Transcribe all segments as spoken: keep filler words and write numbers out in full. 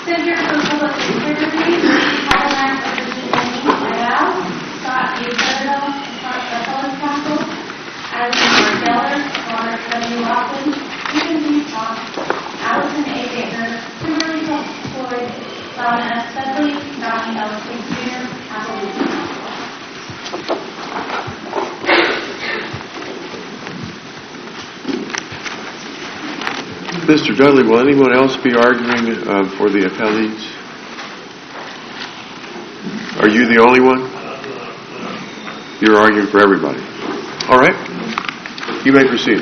Center for Public Integrity, Title nine of Virginia, et al., Scott A. Citadel, Appellate Counsel, Allison R. Geller, Robert W. Laughlin, Stephen D. Fox, Allison A. Baker, Kimberly Floyd, Donna S. Sedley, Donnie L. King Junior, Appellate Counsel. Mister Dudley, will anyone else be arguing uh, for the appellees? Are you the only one? You're arguing for everybody. All right. You may proceed.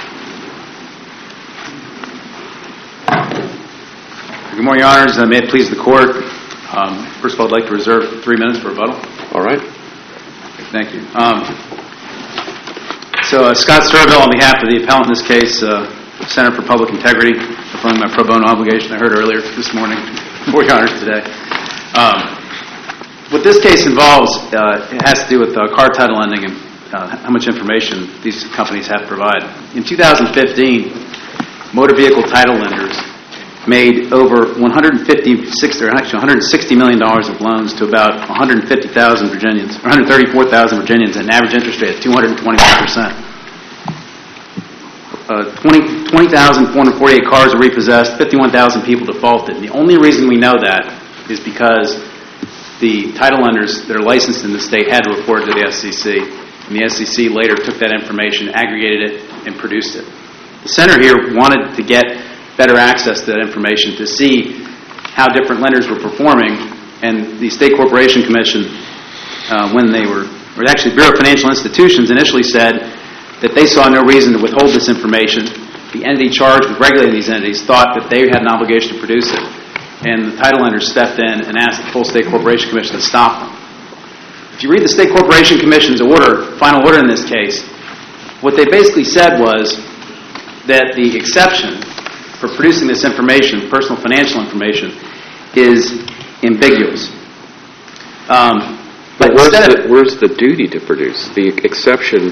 Good morning, Your Honors. Uh, may it please the Court. Um, first of all, I'd like to reserve three minutes for rebuttal. All right. Thank you. Um, so, uh, Scott Citadel, on behalf of the appellant in this case, uh, Center for Public Integrity, fulfilling my pro bono obligation I heard earlier this morning before Your Honors today. Um, what this case involves, uh, it has to do with uh, car title lending and uh, how much information these companies have to provide. In two thousand fifteen, motor vehicle title lenders made over one hundred fifty-six, or actually one hundred sixty million dollars of loans to about one hundred fifty thousand Virginians, one hundred thirty-four thousand Virginians at an average interest rate of two hundred twenty-one percent. Uh, twenty thousand four hundred forty-eight cars were repossessed, fifty-one thousand people defaulted. And the only reason we know that is because the title lenders that are licensed in the state had to report it to the S E C, and the S E C later took that information, aggregated it, and produced it. The center here wanted to get better access to that information to see how different lenders were performing, and the State Corporation Commission, uh, when they were, or actually Bureau of Financial Institutions initially said that they saw no reason to withhold this information. The entity charged with regulating these entities thought that they had an obligation to produce it, and the title lenders stepped in and asked the full State Corporation Commission to stop them. If you read the State Corporation Commission's order, final order in this case, what they basically said was that the exception for producing this information, personal financial information, is ambiguous. Um, but where's the, where's the duty to produce? The exception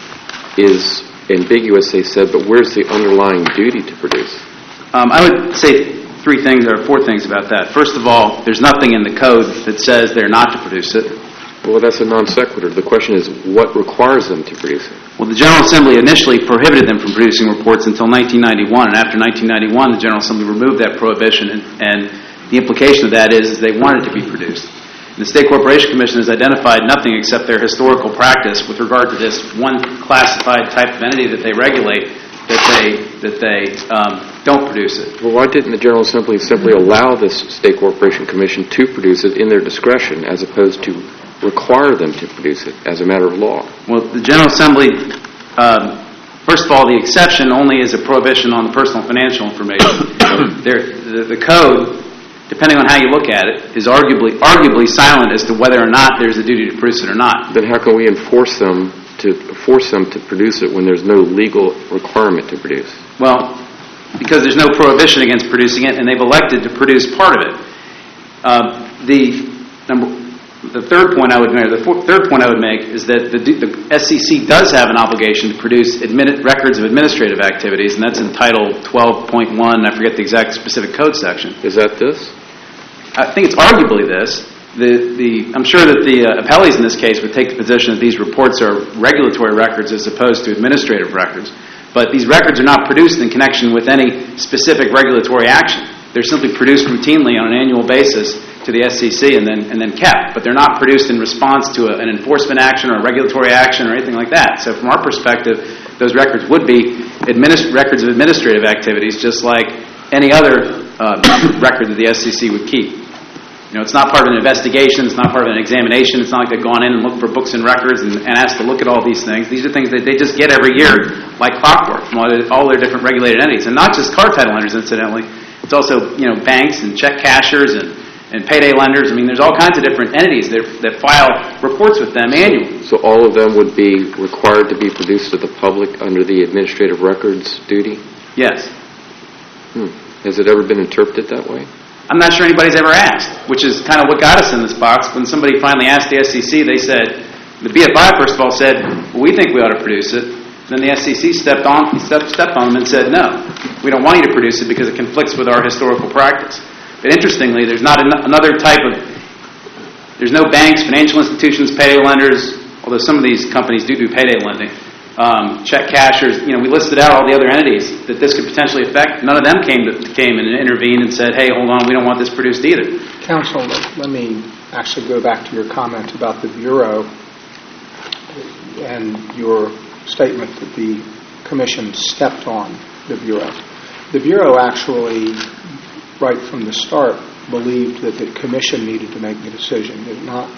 is ambiguous, they said, but where's the underlying duty to produce? Um, I would say three things, or four things about that. First of all, there's nothing in the code that says they're not to produce it. Well, that's a non sequitur. The question is, what requires them to produce it? Well, the General Assembly initially prohibited them from producing reports until nineteen ninety-one, and after nineteen ninety-one, the General Assembly removed that prohibition, and, and the implication of that is, is they wanted it to be produced. The State Corporation Commission has identified nothing except their historical practice with regard to this one classified type of entity that they regulate, that they that they um, don't produce it. Well, why didn't the General Assembly simply allow this State Corporation Commission to produce it in their discretion, as opposed to require them to produce it as a matter of law? Well, the General Assembly, um, first of all, the exception only is a prohibition on the personal financial information. there, the, the code, depending on how you look at it, is arguably arguably silent as to whether or not there's a duty to produce it or not. Then how can we enforce them to force them to produce it when there's no legal requirement to produce? Well, because there's no prohibition against producing it, and they've elected to produce part of it. Uh, the number, the third point I would make, the four, third point I would make is that the, the S E C does have an obligation to produce admin, records of administrative activities, and that's in Title twelve point one. I forget the exact specific code section. Is that this? I think it's arguably this. The, the, I'm sure that the uh, appellees in this case would take the position that these reports are regulatory records as opposed to administrative records. But these records are not produced in connection with any specific regulatory action. They're simply produced routinely on an annual basis to the S E C and then and then kept. But they're not produced in response to a, an enforcement action or a regulatory action or anything like that. So from our perspective, those records would be administ- records of administrative activities, just like any other uh, record that the S E C would keep. You know, it's not part of an investigation. It's not part of an examination. It's not like they've gone in and looked for books and records and, and asked to look at all these things. These are things that they just get every year like clockwork from all, all their different regulated entities. And not just car title lenders, incidentally. It's also, you know, banks and check cashers and, and payday lenders. I mean, there's all kinds of different entities that, that file reports with them annually. So all of them would be required to be produced to the public under the administrative records duty? Yes. Hmm. Has it ever been interpreted that way? I'm not sure anybody's ever asked, which is kind of what got us in this box. When somebody finally asked the S E C, they said, the B F I, first of all, said, well, we think we ought to produce it. Then the S E C stepped on stepped, stepped on them and said, no, we don't want you to produce it because it conflicts with our historical practice. But interestingly, there's not an- another type of, there's no banks, financial institutions, payday lenders, although some of these companies do do payday lending, um, check cashers. You know, we listed out all the other entities that this could potentially affect. None of them came to, came and intervened and said, hey, hold on, we don't want this produced either. Counsel, let me actually go back to your comment about the Bureau and your statement that the Commission stepped on the Bureau. The Bureau actually, right from the start, believed that the Commission needed to make the decision, did it not?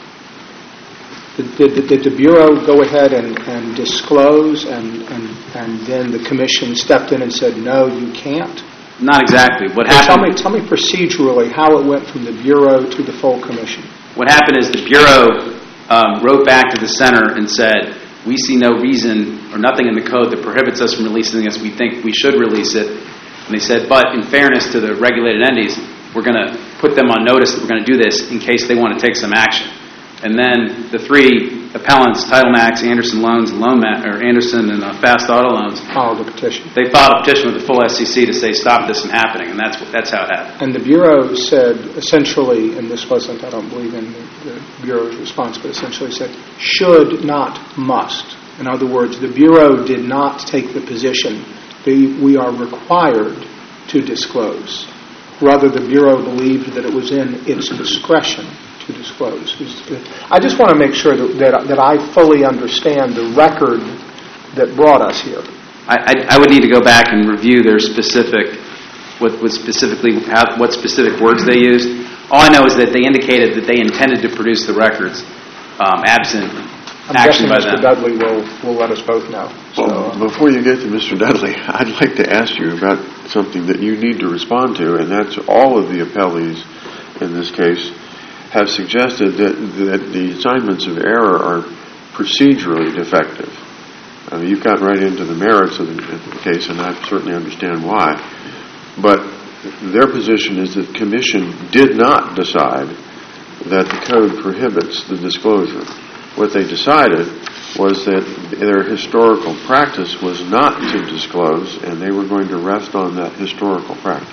Did, did, did the Bureau go ahead and, and disclose, and, and, and then the Commission stepped in and said, no, you can't? Not exactly. What Well, tell happened? me, tell me procedurally how it went from the Bureau to the full Commission. What happened is the Bureau um, wrote back to the Center and said, we see no reason or nothing in the code that prohibits us from releasing this. We think we should release it. And they said, but in fairness to the regulated entities, we're going to put them on notice that we're going to do this in case they want to take some action. And then the three appellants, Title Max, Anderson Loans, and Loan Ma- or Anderson and uh, Fast Auto Loans, Filed a petition. they filed a petition with the full S E C to say stop this from happening, and that's what, that's how it happened. And the Bureau said essentially, and this wasn't, I don't believe in the, the Bureau's response, but essentially said, should, not must. In other words, the Bureau did not take the position that we are required to disclose. Rather, the Bureau believed that it was in its discretion to disclose. I just want to make sure that, that, that I fully understand the record that brought us here. I, I, I would need to go back and review their specific, what, what specifically, how, what specific words they used. All I know is that they indicated that they intended to produce the records, um, absent I'm action guessing by Mister them. Dudley will, will let us both know. So, Well, before you get to Mister Dudley, I'd like to ask you about something that you need to respond to, and that's all of the appellees in this case have suggested that, that the assignments of error are procedurally defective. I mean, you've gotten right into the merits of the, of the case, and I certainly understand why. But their position is that the Commission did not decide that the code prohibits the disclosure. What they decided was that their historical practice was not to disclose, and they were going to rest on that historical practice.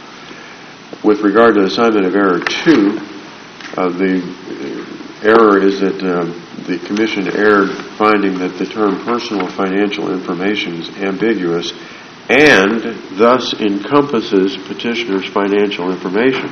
With regard to assignment of error two, uh, the error is that uh, the Commission erred finding that the term personal financial information is ambiguous and thus encompasses petitioner's financial information.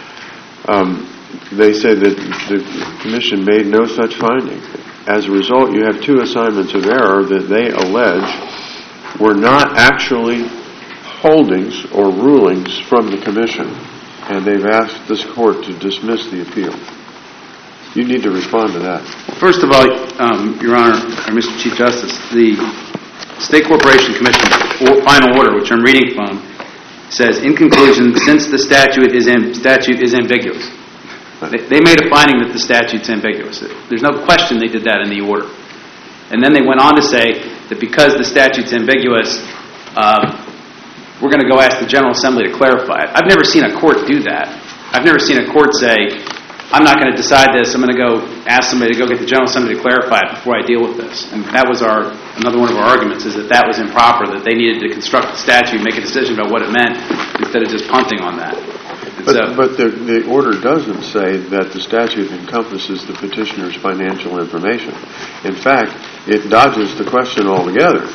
Um, They said that the Commission made no such finding. As a result, you have two assignments of error that they allege were not actually holdings or rulings from the Commission, and they've asked this Court to dismiss the appeal. You need to respond to that. First of all, um, Your Honor, or Mister Chief Justice, the State Corporation Commission final order, which I'm reading from, says, in conclusion, since the statute is am- statute is ambiguous. They made a finding that the statute's ambiguous. There's no question they did that in the order. And then they went on to say that because the statute's ambiguous, um, we're going to go ask the General Assembly to clarify it. I've never seen a court do that. I've never seen a court say, I'm not going to decide this. I'm going to go ask somebody to go get the General Assembly to clarify it before I deal with this. And that was our another one of our arguments, is that that was improper, that they needed to construct the statute, make a decision about what it meant, instead of just punting on that. But, so, but the, the order doesn't say that the statute encompasses the petitioner's financial information. In fact, it dodges the question altogether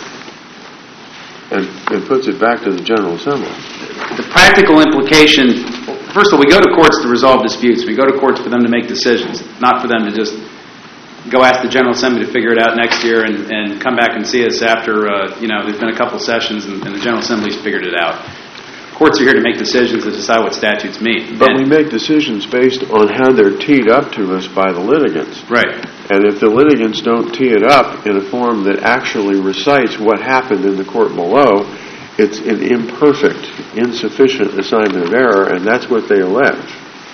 and, and puts it back to the General Assembly. the practical implication, first of all, we go to courts to resolve disputes. We go to courts for them to make decisions, not for them to just go ask the General Assembly to figure it out next year and, and come back and see us after, uh, you know, there's been a couple sessions and, and the General Assembly's figured it out. Courts are here to make decisions to decide what statutes mean. But and, we make decisions based on how they're teed up to us by the litigants. Right. And if the litigants don't tee it up in a form that actually recites what happened in the court below, it's an imperfect, insufficient assignment of error, and that's what they allege.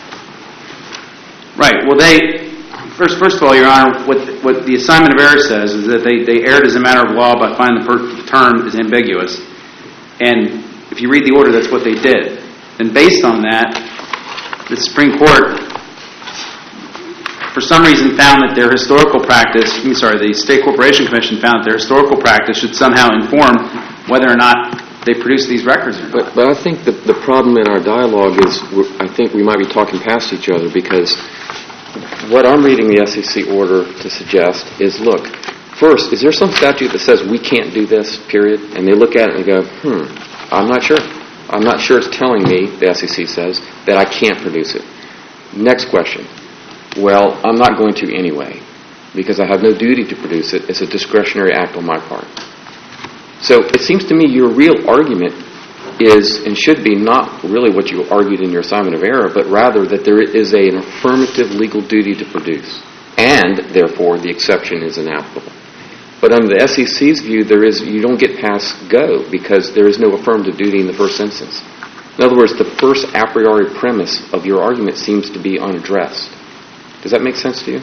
Right. Well, they, first first of all, Your Honor, what what the assignment of error says is that they, they erred as a matter of law by finding the per- term is ambiguous. And if you read the order, that's what they did. And based on that, the Supreme Court, for some reason, found that their historical practice, I'm sorry, the State Corporation Commission found that their historical practice should somehow inform whether or not they produce these records or not. But, but I think the, the problem in our dialogue is we're, I think we might be talking past each other, because what I'm reading the S E C order to suggest is, look, first, is there some statute that says we can't do this, period? And they look at it and go, hmm, I'm not sure. I'm not sure it's telling me, the S E C says, that I can't produce it. Next question. Well, I'm not going to anyway, because I have no duty to produce it. It's a discretionary act on my part. So it seems to me your real argument is, and should be, not really what you argued in your assignment of error, but rather that there is a, an affirmative legal duty to produce, and therefore the exception is inapplicable. But under the S E C's view, there is, you don't get past go, because there is no affirmative duty in the first instance. In other words, the first a priori premise of your argument seems to be unaddressed. Does that make sense to you?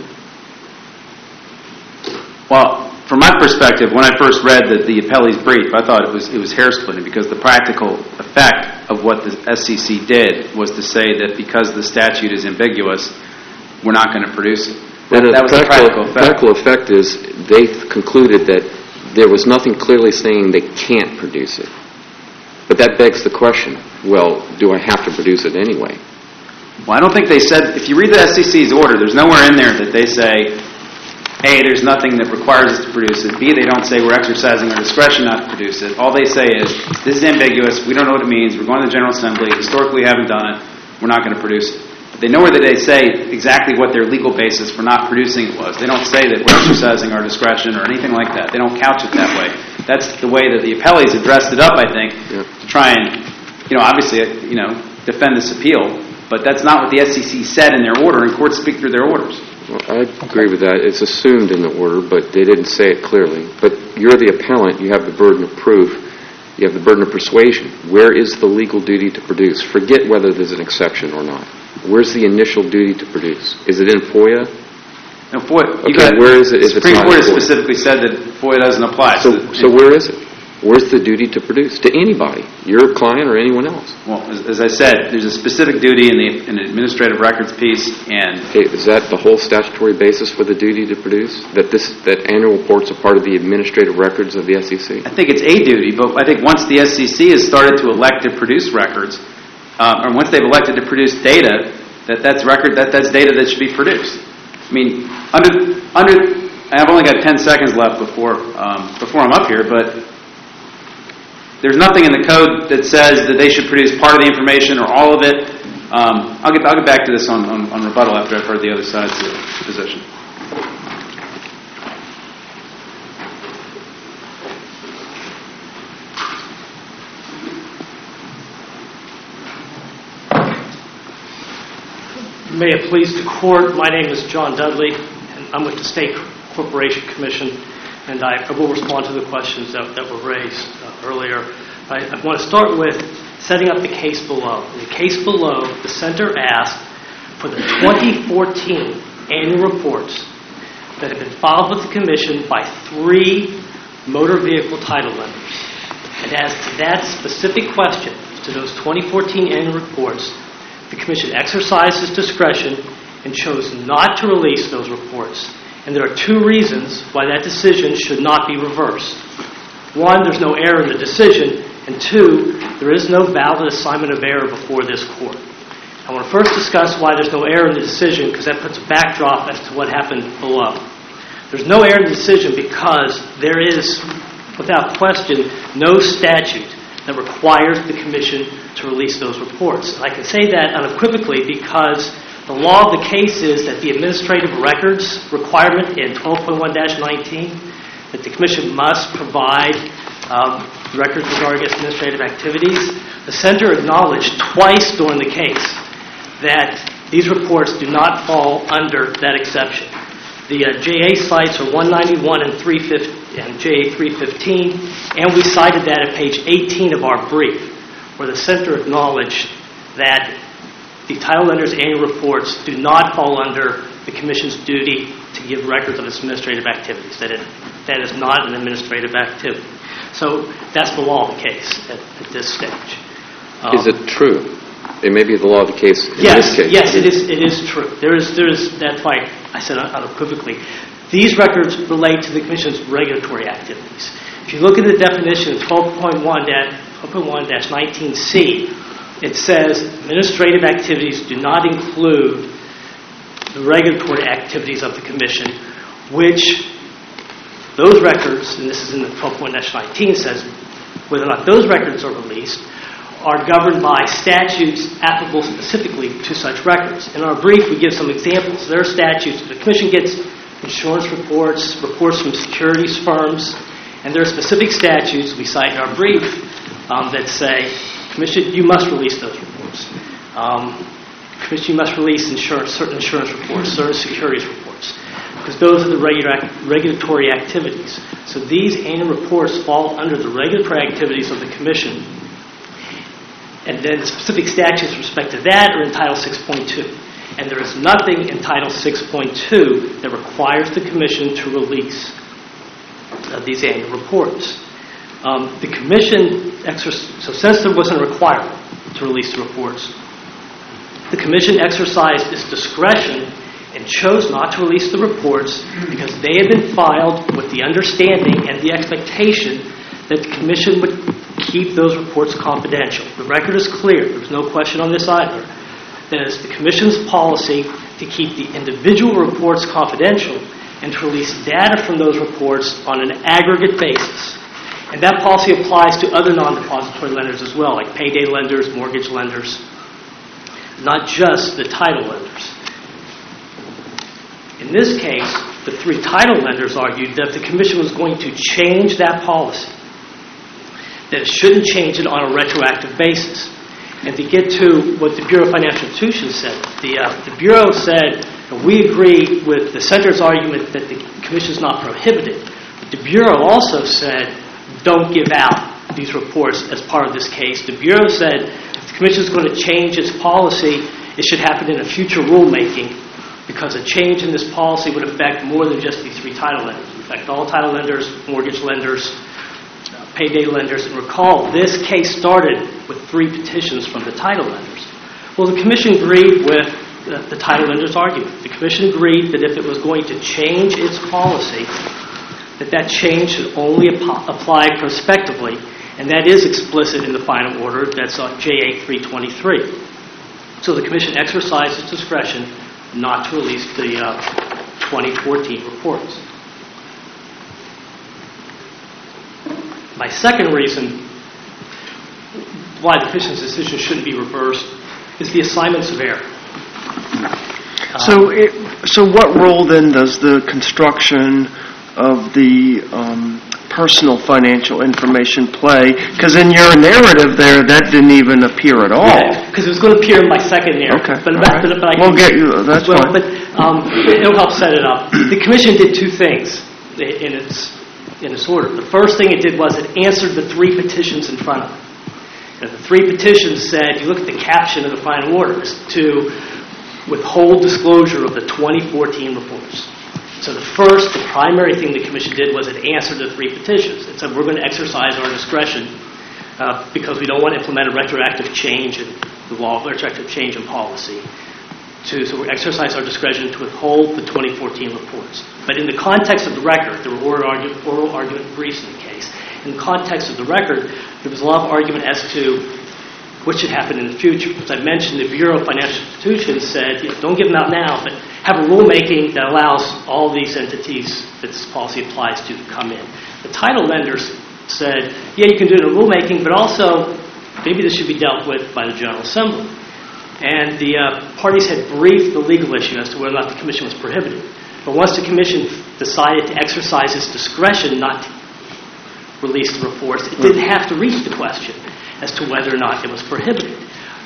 Well, from my perspective, when I first read the, the appellee's brief, I thought it was it was hair splitting, because the practical effect of what the S E C did was to say that because the statute is ambiguous, we're not going to produce it. That, that was the practical effect. The practical effect is they concluded that there was nothing clearly saying they can't produce it. But that begs the question, well, do I have to produce it anyway? Well, I don't think they said, if you read the S E C's order, there's nowhere in there that they say, A, there's nothing that requires us to produce it. B, they don't say we're exercising our discretion not to produce it. All they say is, this is ambiguous, we don't know what it means, we're going to the General Assembly, historically we haven't done it, we're not going to produce it. But they know where they say exactly what their legal basis for not producing it was. They don't say that we're exercising our discretion or anything like that. They don't couch it that way. That's the way that the appellees have dressed it up, I think, yeah. to try and, you know, obviously, you know, defend this appeal. But that's not what the S E C said in their order, and courts speak through their orders. Well, I agree with that. It's assumed in the order, but they didn't say it clearly. But you're the appellant. You have the burden of proof. You have the burden of persuasion. Where is the legal duty to produce? Forget whether there's an exception or not. Where's the initial duty to produce? Is it in FOIA? No, FOIA. Okay, got, where is it if the it's Supreme not Court in has FOIA? specifically said that FOIA doesn't apply. So, so, so where is it? Where's the duty to produce? To anybody, your client or anyone else? Well, as, as I said, there's a specific duty in the, in the administrative records piece, and Okay, is that the whole statutory basis for the duty to produce? That this that annual reports are part of the administrative records of the S E C? I think it's a duty, but I think once the S E C has started to elect to produce records, um, or once they've elected to produce data, that that's record that that's data that should be produced. I mean, under under I've only got ten seconds left before um, before I'm up here, but there's nothing in the code that says that they should produce part of the information or all of it. Um, I'll get I'll get back to this on, on, on rebuttal after I've heard the other side's position. May it please the Court, my name is John Dudley, and I'm with the State Corporation Commission, and I, I will respond to the questions that, that were raised uh, earlier. I, I want to start with setting up the case below. In the case below, the Center asked for the twenty fourteen annual reports that have been filed with the Commission by three motor vehicle title lenders. And as to that specific question, to those twenty fourteen annual reports, the Commission exercised its discretion and chose not to release those reports. And there are two reasons why that decision should not be reversed. One, there's no error in the decision, and two, there is no valid assignment of error before this Court. I want to first discuss why there's no error in the decision, because that puts a backdrop as to what happened below. There's no error in the decision because there is, without question, no statute that requires the Commission to release those reports. And I can say that unequivocally because the law of the case is that the administrative records requirement in twelve point one dash nineteen, that the Commission must provide um, records regarding its administrative activities. The Center acknowledged twice during the case that these reports do not fall under that exception. The uh, J A sites are one ninety-one and three fifty and J A three fifteen, and we cited that at page eighteen of our brief, where the Center acknowledged that the title lender's annual reports do not fall under the Commission's duty to give records of its administrative activities, that it, that is not an administrative activity. So that's the law of the case at, at this stage. Um, Is it true? It may be the law of the case in yes, this case. Yes, it is, it is true. There is, there is, that's why I said unequivocally. These records relate to the Commission's regulatory activities. If you look at the definition of twelve point one four point one dash nineteen C, it says administrative activities do not include the regulatory activities of the Commission, which those records, and this is in the twelve point one dash nineteen, says whether or not those records are released, are governed by statutes applicable specifically to such records. In our brief, we give some examples. There are statutes. The Commission gets insurance reports, reports from securities firms, and there are specific statutes we cite in our brief um, that say, Commission, you must release those reports. Um, Commission, you must release insurance, certain insurance reports, certain securities reports, because those are the regular, regulatory activities. So these annual reports fall under the regulatory activities of the Commission. And then the specific statutes with respect to that are in Title six point two. And there is nothing in Title six point two that requires the Commission to release uh, these annual reports. Um, the Commission, exerc- so since there wasn't a requirement to release the reports, the Commission exercised its discretion and chose not to release the reports because they had been filed with the understanding and the expectation that the Commission would keep those reports confidential. The record is clear. There's no question on this either. That it's the Commission's policy to keep the individual reports confidential and to release data from those reports on an aggregate basis. And that policy applies to other non-depository lenders as well, like payday lenders, mortgage lenders, not just the title lenders. In this case, the three title lenders argued that the Commission was going to change that policy, that it shouldn't change it on a retroactive basis. And to get to what the Bureau of Financial Institutions said, the, uh, the Bureau said, and we agree with the Center's argument that the Commission is not prohibited, but the Bureau also said, don't give out these reports as part of this case. The Bureau said, if the Commission is going to change its policy, it should happen in a future rulemaking, because a change in this policy would affect more than just these three title lenders. It would affect all title lenders, mortgage lenders, payday lenders. And recall, this case started with three petitions from the title lenders. Well, the Commission agreed with the, the title lenders' argument. The Commission agreed that if it was going to change its policy, that that change should only ap- apply prospectively, and that is explicit in the final order. That's on J A three twenty-three. So the Commission exercised its discretion not to release the uh, twenty fourteen reports. My second reason why the Commission's decision shouldn't be reversed is the assignments of error. So, it, so what role then does the construction of the um, personal financial information play? Because in your narrative there, that didn't even appear at all. Yeah, because it was going to appear in my second narrative. Okay, but, right. but, but I we'll get you. That's well, fine. But um, it'll help set it up. The Commission did two things in its in its order. The first thing it did was it answered the three petitions in front of it. And the three petitions said, you look at the caption of the final order, is to withhold disclosure of the twenty fourteen reports. So the first, the primary thing the Commission did was it answered the three petitions. It said we're going to exercise our discretion uh, because we don't want to implement a retroactive change in the law, retroactive change in policy. To, so we exercise our discretion to withhold the twenty fourteen reports. But in the context of the record, there were oral argument, oral argument briefs in the case. In the context of the record, there was a lot of argument as to what should happen in the future. As I mentioned, the Bureau of Financial Institutions said, you know, don't give them out now, but have a rulemaking that allows all these entities that this policy applies to to come in. The title lenders said, yeah, you can do it in a rulemaking, but also maybe this should be dealt with by the General Assembly. And the uh, parties had briefed the legal issue as to whether or not the Commission was prohibited. But once the Commission decided to exercise its discretion not to release the reports, it didn't have to reach the question as to whether or not it was prohibited.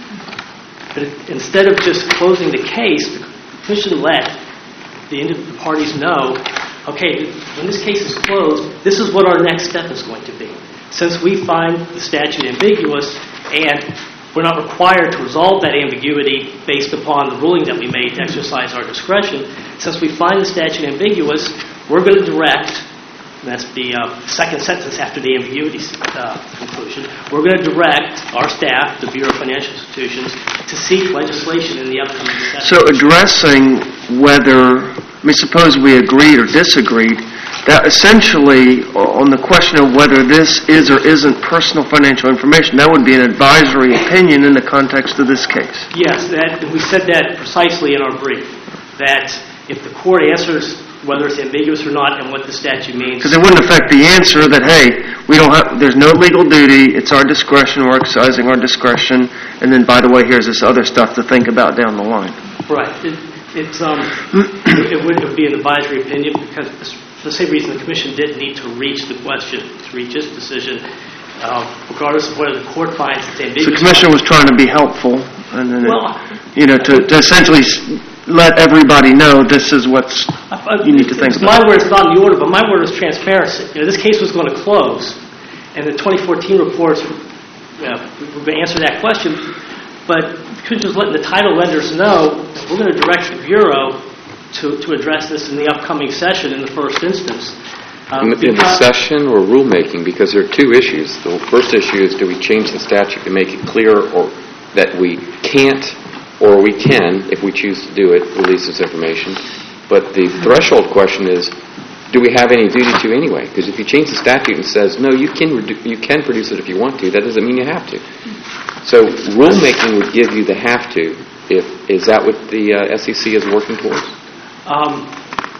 But it, instead of just closing the case, the Commission let the, the parties know, okay, when this case is closed, this is what our next step is going to be. Since we find the statute ambiguous and we're not required to resolve that ambiguity based upon the ruling that we made to exercise our discretion, since we find the statute ambiguous, we're going to direct, and that's the uh, second sentence after the ambiguity uh, conclusion, we're going to direct our staff, the Bureau of Financial Institutions, to seek legislation in the upcoming session. So addressing whether, I mean, suppose we agreed or disagreed Now, essentially, on the question of whether this is or isn't personal financial information, that would be an advisory opinion in the context of this case. Yes, that, we said that precisely in our brief, that if the court answers whether it's ambiguous or not and what the statute means. Because it wouldn't affect the answer that, hey, we don't have, there's no legal duty, it's our discretion, we're exercising our discretion, and then, by the way, here's this other stuff to think about down the line. Right. It, it's, um, it would be an advisory opinion because for the same reason the Commission didn't need to reach the question, to reach its decision, uh, regardless of whether the court finds it's ambiguous. The Commission was trying to be helpful, and then, well, it, you know, to, to essentially let everybody know this is what's you need to think it's about. My word is not in the order, but my word is transparency. You know, this case was going to close, and the twenty fourteen reports, you know, we're going to answer that question, but could just let the title lenders know we're going to direct the Bureau to, to address this in the upcoming session in the first instance. Um, in, the, in the session or rulemaking, because there are two issues. The first issue is, do we change the statute to make it clear or that we can't or we can, if we choose to do it, release this information? But the threshold question is, do we have any duty to anyway? Because if you change the statute and says, no, you can redu- you can produce it if you want to, that doesn't mean you have to. So rulemaking would give you the have to. If is that what the uh, S E C is working towards? Um,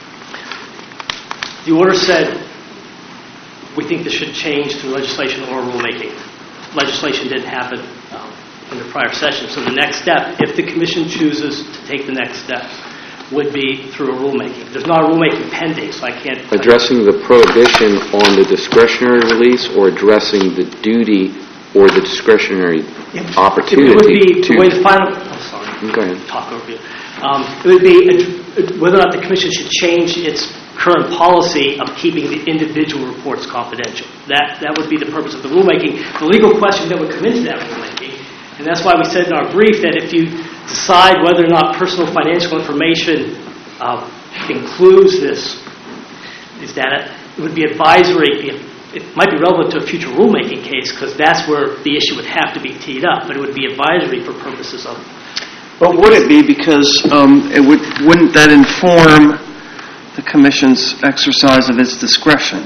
the order said we think this should change through legislation or rulemaking. Legislation didn't happen um, in the prior session. So the next step, if the Commission chooses to take the next step, would be through a rulemaking. There's not a rulemaking pending, so I can't... Addressing the prohibition on the discretionary release or addressing the duty or the discretionary it, opportunity it would be to... the way the final... I'm sorry. Go ahead. Talk over you. Um, it would be uh, whether or not the Commission should change its current policy of keeping the individual reports confidential. That that would be the purpose of the rulemaking. The legal question that would come into that rulemaking, and that's why we said in our brief that if you decide whether or not personal financial information uh, includes this, is that it would be advisory. It, it might be relevant to a future rulemaking case because that's where the issue would have to be teed up, but it would be advisory for purposes of... But would it be because um, it would, wouldn't that inform the Commission's exercise of its discretion?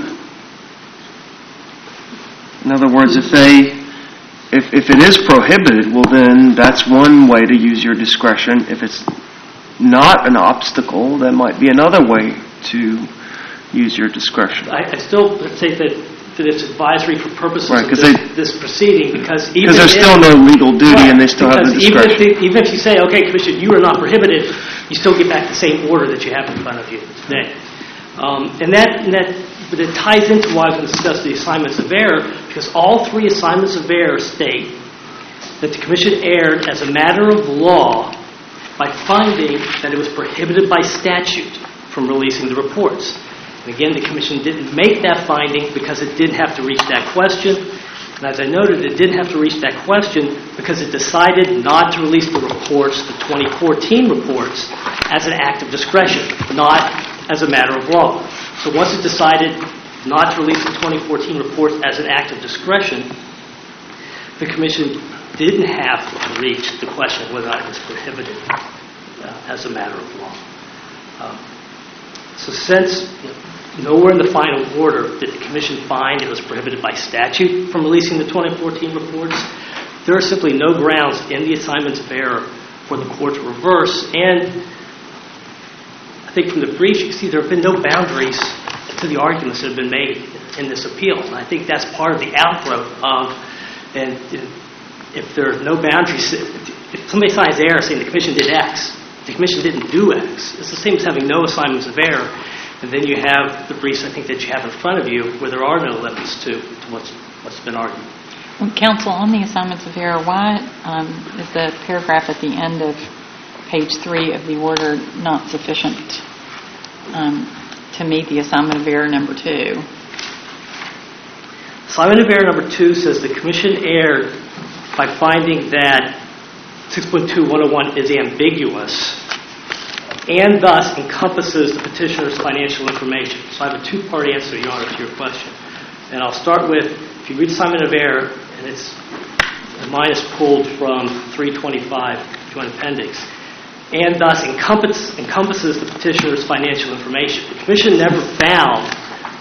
In other words, if they, if, if it is prohibited, well then that's one way to use your discretion. If it's not an obstacle, that might be another way to use your discretion. I, I still say that, that it's advisory for purposes right, of this, they, this proceeding because even because there's if, still no legal duty right, and they still have the discretion. Even if, they, even if you say, okay, Commission, you are not prohibited, you still get back the same order that you have in front of you today. Um, and that, and that but it ties into why I was going to discuss the assignments of error, because all three assignments of error state that the Commission erred as a matter of law by finding that it was prohibited by statute from releasing the reports. And again, the Commission didn't make that finding because it didn't have to reach that question. And as I noted, it didn't have to reach that question because it decided not to release the reports, the twenty fourteen reports, as an act of discretion, not as a matter of law. So once it decided not to release the twenty fourteen reports as an act of discretion, the Commission didn't have to reach the question of whether or not it was prohibited uh, as a matter of law. Um, so since you know, nowhere in the final order did the Commission find it was prohibited by statute from releasing the twenty fourteen reports, there are simply no grounds in the assignments of error for the court to reverse. And I think from the brief, you can see there have been no boundaries to the arguments that have been made in this appeal. And I think that's part of the outgrowth of, and if there are no boundaries, if somebody finds error saying the Commission did X, the Commission didn't do X, it's the same as having no assignments of error. And then you have the briefs, I think, that you have in front of you where there are no limits to, to what's, what's been argued. Well, counsel, on the assignments of error, why um, is the paragraph at the end of page three of the order not sufficient um, to meet the assignment of error number two? Assignment of error number two says the Commission erred by finding that six point two one oh one is ambiguous and thus encompasses the petitioner's financial information. So I have a two-part answer, Your Honor, to your question. And I'll start with, if you read assignment of error, and it's, mine is pulled from three twenty-five, Joint Appendix, and thus encompass, encompasses the petitioner's financial information. The Commission never found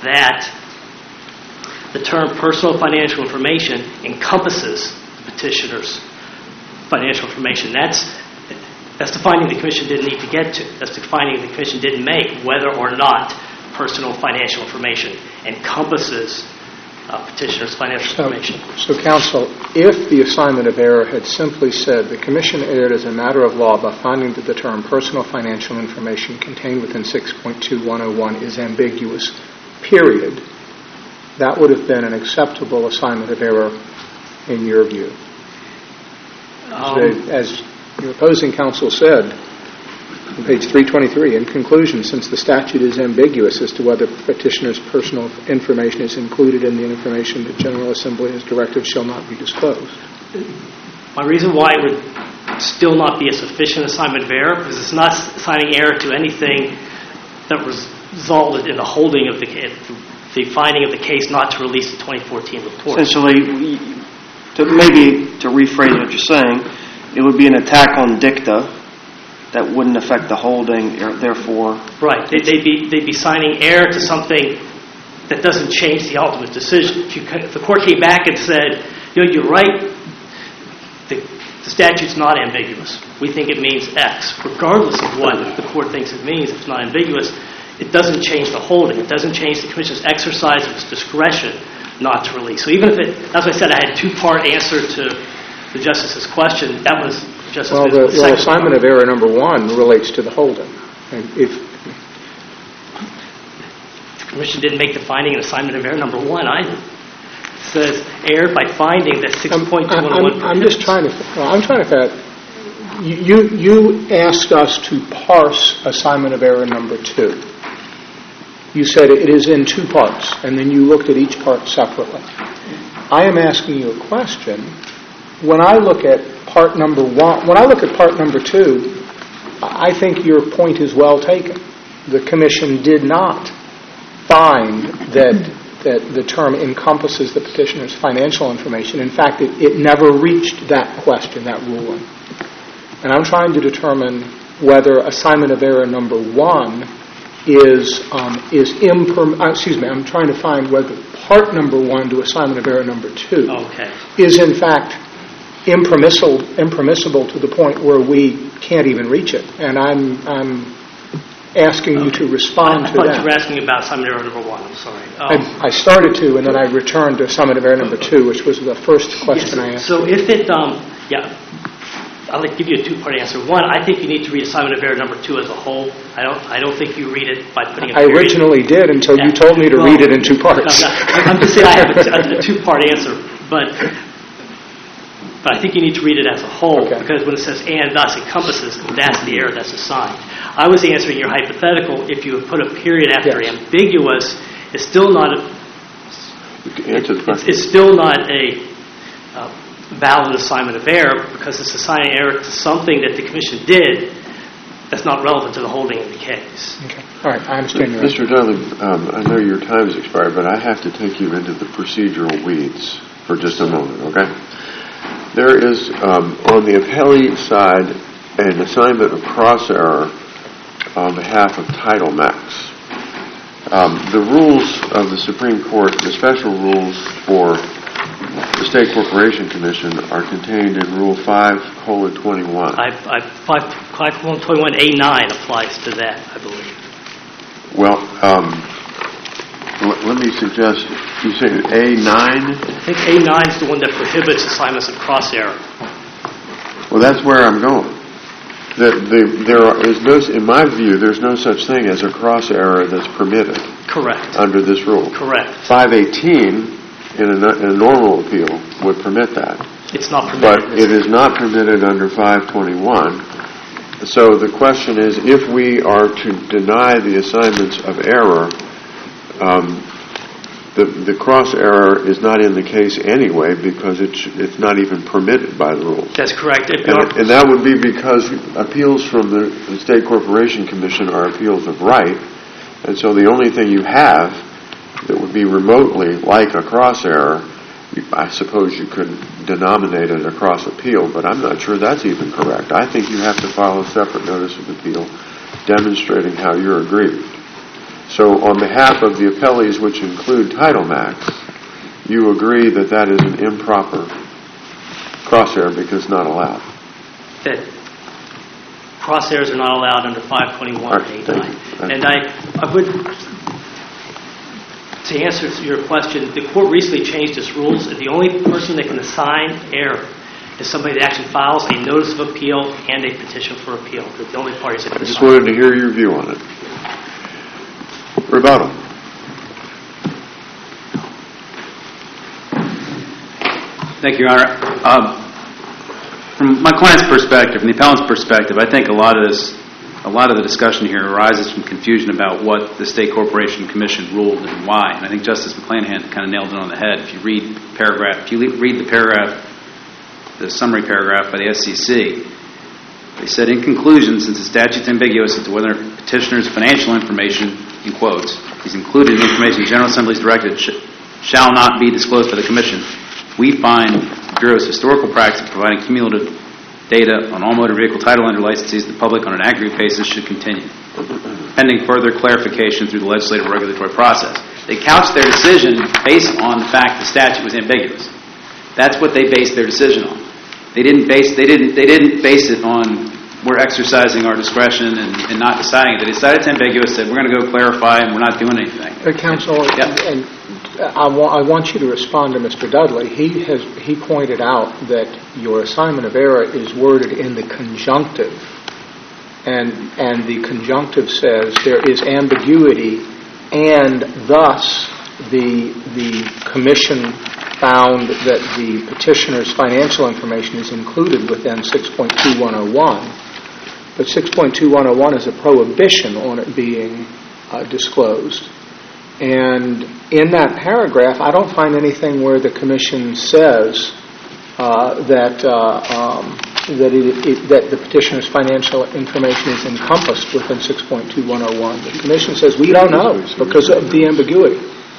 that the term personal financial information encompasses the petitioner's financial information. That's that's the finding the Commission didn't need to get to. That's the finding the Commission didn't make, whether or not personal financial information encompasses uh, petitioner's financial So, information. so, counsel, if the assignment of error had simply said the Commission erred as a matter of law by finding that the term personal financial information contained within six point two one oh one is ambiguous, period, that would have been an acceptable assignment of error in your view. Um, As your opposing counsel said, on page three twenty-three, in conclusion, since the statute is ambiguous as to whether petitioner's personal information is included in the information the General Assembly has directed shall not be disclosed. My reason why it would still not be a sufficient assignment of error because it's not assigning error to anything that resulted in the holding of the the finding of the case not to release the twenty fourteen report. Essentially, we- to maybe to rephrase what you're saying, it would be an attack on dicta that wouldn't affect the holding, er, therefore. Right. They, they'd be they'd be signing error to something that doesn't change the ultimate decision. If, you, if the court came back and said, you know, you're right, the, the statute's not ambiguous. We think it means X. Regardless of what the court thinks it means, if it's not ambiguous, it doesn't change the holding. It doesn't change the Commission's exercise of its discretion not to release. So even if it, as I said, I had a two-part answer to the Justice's question, that was Justice Well, the, Vinson's well, second assignment part. of error number one relates to the holding. And if The Commission didn't make the finding in assignment of error number one either. It says error by finding that six point two one one I'm, I'm just trying to. Well, I'm trying to figure out. You you asked us to parse assignment of error number two. You said it is in two parts, and then you looked at each part separately. I am asking you a question. When I look at part number one, when I look at part number two, I think your point is well taken. The Commission did not find that that the term encompasses the petitioner's financial information. In fact, it, it never reached that question, that ruling. And I'm trying to determine whether assignment of error number one is um, is imperm- uh, excuse me, I'm trying to find whether part number one to assignment of error number two Okay. is in fact impermissible impermissible to the point where we can't even reach it. And I'm I'm asking you to respond I to thought that. you were asking about assignment of error number one. I'm sorry. Um, I, I started to, and then I returned to assignment of error number two, which was the first question I asked. So if it, um, yeah, I'll give you a two-part answer. One, I think you need to read assignment of error number two as a whole. I don't, I don't think you read it by putting a I period. originally did until you Yeah. told me to Well, read it in two parts. No, no, I'm just saying I have a, a two-part answer, but but I think you need to read it as a whole Okay. because when it says and thus encompasses, that's the error that's assigned. I was answering your hypothetical. If you put a period after Yes. ambiguous, it's still not a You can answer the It's, question. it's still not a uh, valid assignment of error because it's assigning error to something that the Commission did that's not relevant to the holding of the case. Okay. All right, I understand your answer. Mister Dudley, um, I know your time has expired, but I have to take you into the procedural weeds for just a moment, okay? There is, um, on the appellee side, an assignment of cross-error on behalf of Title Max. Um, the rules of the Supreme Court, the special rules for the State Corporation Commission are contained in Rule five colon twenty-one. I, I, five twenty-one A nine applies to that, I believe. Well, um, l- let me suggest, you say A nine? I think A nine is the one that prohibits assignments of cross error. Well, that's where I'm going. The, the, there are- is no, in my view, there's no such thing as a cross error that's permitted Correct. under this rule. Correct. five eighteen in a, no- in a normal appeal would permit that, It's not but permitted. it is not permitted under five twenty-one. So the question is, if we are to deny the assignments of error, um, the the cross error is not in the case anyway because it's it's not even permitted by the rules. That's correct. If And, you're- and that would be because appeals from the, the State Corporation Commission are appeals of right, and so the only thing you have that would be remotely like a cross error, you, I suppose you could denominate it a cross appeal, but I'm not sure that's even correct. I think you have to file a separate notice of appeal demonstrating how you're aggrieved. So on behalf of the appellees, which include Title Max, you agree that that is an improper crosshair because not allowed? That crosshairs are not allowed under five twenty-one A nine. And I, I would, to answer your question, the court recently changed its rules. The only person that can assign error is somebody that actually files a notice of appeal and a petition for appeal. They're the only parties that I can just assign. wanted to hear your view on it. Rebuttal. Thank you, Your Honor. Um, from my client's perspective, from the appellant's perspective, I think a lot of this, a lot of the discussion here arises from confusion about what the State Corporation Commission ruled and why. And I think Justice McClanahan kind of nailed it on the head. If you read paragraph, if you read the paragraph, the summary paragraph by the S C C, they said, in conclusion, since the statute is ambiguous as to whether a petitioner's financial information, in quotes, is included in the information the General Assembly's directed sh- shall not be disclosed by the Commission, we find the Bureau's historical practice of providing cumulative data on all motor vehicle title under licensees to the public on an aggregate basis should continue, pending further clarification through the legislative regulatory process. They couched their decision based on the fact the statute was ambiguous. That's what they based their decision on. They didn't base they didn't they didn't base it on we're exercising our discretion and, and not deciding it. They decided it's ambiguous, said we're going to go clarify and we're not doing anything. Uh, Counsel, Yep. and I, wa- I want you to respond to Mister Dudley. He has he pointed out that your assignment of error is worded in the conjunctive, and and the conjunctive says there is ambiguity, and thus the the commission found that the petitioner's financial information is included within six point two one oh one, but six point two one oh one is a prohibition on it being uh, disclosed. And in that paragraph, I don't find anything where the Commission says uh, that uh, um, that, it, it, that the petitioner's financial information is encompassed within six point two one oh one. The Commission says we don't know because of the ambiguity.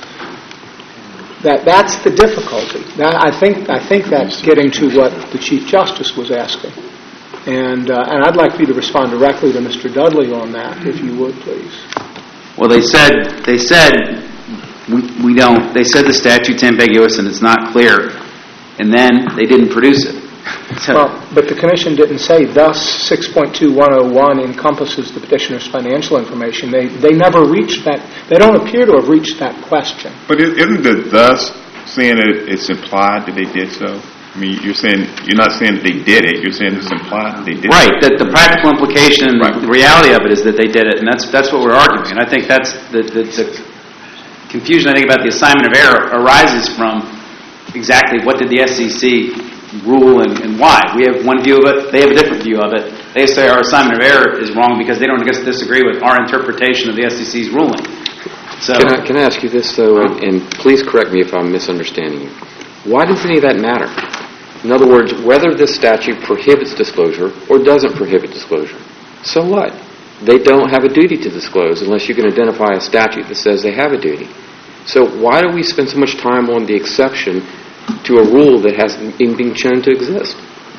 That that's the difficulty. That, I think I think that's getting to what the Chief Justice was asking, and uh, and I'd like for you to respond directly to Mister Dudley on that, if you would, please. Well, they said they said we, we don't. They said the statute's ambiguous and it's not clear, and then they didn't produce it. So, Well, but the Commission didn't say, thus six point two one oh one encompasses the petitioner's financial information. They they never reached that. They don't appear to have reached that question. But isn't the thus saying that it's implied that they did so? I mean, you're saying you're not saying that they did it. You're saying it's implied that they did right. it. That the practical implication, Right. the reality of it is that they did it, and that's that's what we're arguing. And I think that's the, the, the confusion. I think about the assignment of error arises from exactly what did the S E C rule and, and why. We have one view of it. They have a different view of it. They say our assignment of error is wrong because they don't I guess disagree with our interpretation of the S E C's ruling. So, Can I, can I ask you this, though, and, and please correct me if I'm misunderstanding you. Why does any of that matter? In other words, whether this statute prohibits disclosure or doesn't prohibit disclosure. So what? They don't have a duty to disclose unless you can identify a statute that says they have a duty. So why do we spend so much time on the exception to a rule that hasn't even been shown to exist?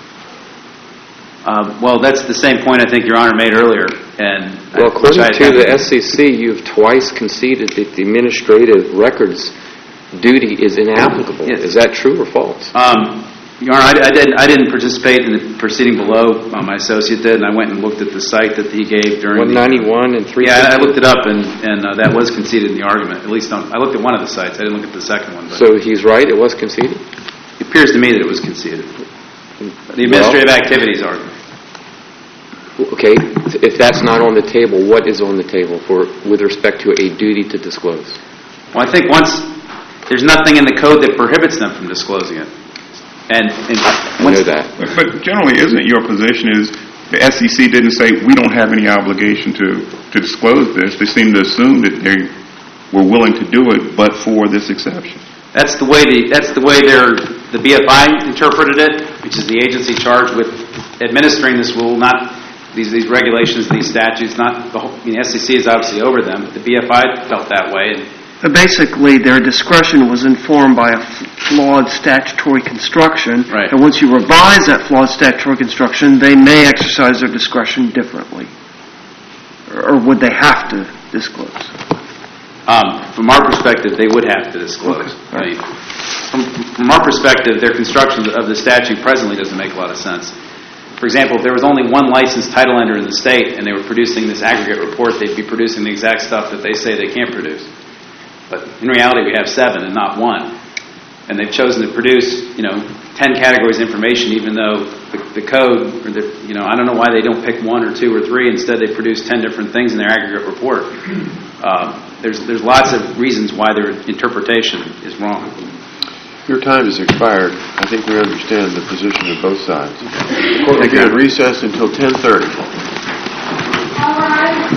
uh, well, that's the same point I think Your Honor made earlier. And Well, according I- to the S E C, you've twice conceded that the administrative records duty is inapplicable. Yes. Is that true or false? Um, Your Honor, I, I didn't. I didn't participate in the proceeding below. Uh, my associate did, and I went and looked at the site that he gave during. one ninety-one and three. Yeah, I looked it up, and and uh, that was conceded in the argument. At least on, I looked at one of the sites. I didn't look at the second one. But So he's right. It was conceded. it appears to me that it was conceded. The administrative Well, activities argument. Okay, if that's not on the table, what is on the table for with respect to a duty to disclose? Well, I think once there's nothing in the code that prohibits them from disclosing it, and, and I once, know that. But, but generally, isn't your position is the S E C didn't say we don't have any obligation to, to disclose this. They seem to assume that they were willing to do it, but for this exception. That's the way the that's the way their the B F I interpreted it, which is the agency charged with administering this rule, not these these regulations, these statutes. Not the whole. I mean, the S E C is obviously over them, but the B F I felt that way. And But basically, their discretion was informed by a flawed statutory construction. Right. And once you revise that flawed statutory construction, they may exercise their discretion differently. Or, or would they have to disclose? Um, From our perspective, they would have to disclose. I mean, From from our perspective, their construction of the statute presently doesn't make a lot of sense. For example, if there was only one licensed title lender in the state and they were producing this aggregate report, they'd be producing the exact stuff that they say they can't produce. But in reality, we have seven and not one. And they've chosen to produce, you know, ten categories of information, even though the, the code, or the, you know, I don't know why they don't pick one or two or three. Instead, they produce ten different things in their aggregate report. Uh, there's there's lots of reasons why their interpretation is wrong. Your time has expired. I think we understand the position of both sides. The court will be on recess until ten thirty.